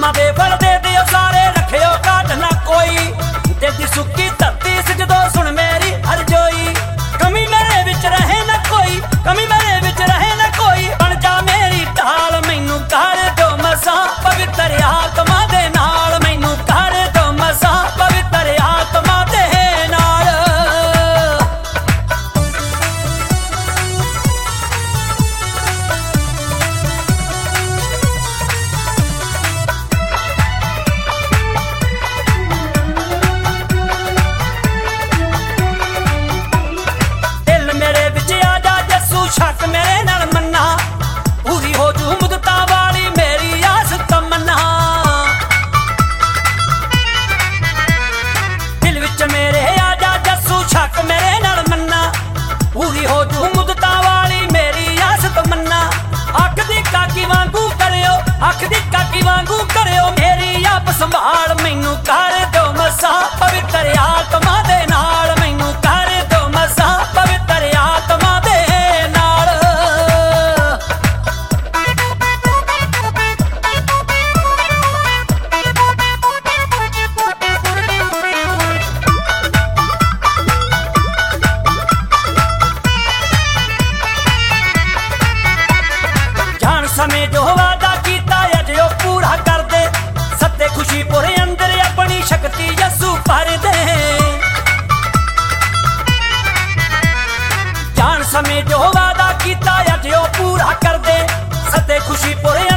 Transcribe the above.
ਕਰਮਾਂ ਦੇ ਫਲ ਦੇ ਦਿਓ ਸਾਰੇ, ਰੱਖਿਓ ਘਾਟ ਨਾ ਕੋਈ। ਦੇਦੀ ਸੁੱਕੀ ਧਰਤੀ ਸਜਦੋ ਸੁਣ ਮੇਰੀ ਅਰਜ਼ੋਈ। ਕਮੀ ਮੇਰੇ ਵਿੱਚ ਰਹੇ ਨਾ ਕੋਈ, ਕਮੀ ਮੇਰੇ ਵਿੱਚ ਰਹੇ ਨਾ ਕੋਈ। ਬਣ ਜਾ ਮੇਰੀ ਢਾਲ, ਮੈਨੂੰ ਕਰ ਦੋ ਮਸਾਂ ਪਵਿੱਤਰ ਆਤਮਾ ਦੇ ਨਾਲ। ਮੈਨੂੰ ਕਰ ਦੋ ਮਸਾਂ ਪਵਿੱਤਰ ਆਤਮਾ ਦੇ ਨਾਲ। ਸ਼ੱਕ ਮੇਰੇ ਨਾਲ ਮੰਨਾ, ਪੂਰੀ ਹੋ ਜੂ ਮੁਦਤਾਂ ਵਾਲੀ ਮੇਰੀ ਆਸ ਤਮੰਨਾ। ਦਿਲ ਵਿੱਚ ਮੇਰੇ ਆ ਜਾ ਜੱਸੂ, ਸ਼ੱਕ ਮੇਰੇ ਨਾਲ ਮੰਨਾ, ਪੂਰੀ ਹੋ ਜੂ ਮੁਦਤਾਂ ਵਾਲੀ ਮੇਰੀ ਆਸ ਤਮੰਨਾ। ਅੱਖ ਦੀ ਕਾਕੀ ਵਾਂਗੂ ਕਰਿਓ, ਅੱਖ ਦੀ ਕਾਕੀ ਵਾਂਗੂ ਕਰਿਓ ਮੇਰੀ ਆਪ ਸੰਭਾਲ। ਮੈਨੂੰ ਕਰ ਦਿਓ ਮਸਾਂ ਪਵਿੱਤਰ ਆਤਮਾ ਦੇ ਨਾਲ। ਮੈਨੂੰ ਕਰ ਦਿਓ ਮਸਾਂ ਪਵਿੱਤਰ ਆਤਮਾ ਦੇ ਸਮੇਂ ਜੋ ਵਾਦਾ ਕੀਤਾ ਅੱਜ ਉਹ ਪੂਰਾ ਕਰ ਦੇ। ਸੱਤੇ ਖੁਸ਼ੀ ਪੁਰੇ ਅੰਦਰ ਆਪਣੀ ਸ਼ਕਤੀ ਯਸੂ ਭਰ ਦੇ। ਜਾਣ ਸਮੇਂ ਜੋ ਵਾਦਾ ਕੀਤਾ ਅੱਜ ਉਹ ਪੂਰਾ ਕਰ ਦੇ। ਸੱਤੇ ਖੁਸ਼ੀ ਪੁਰੇ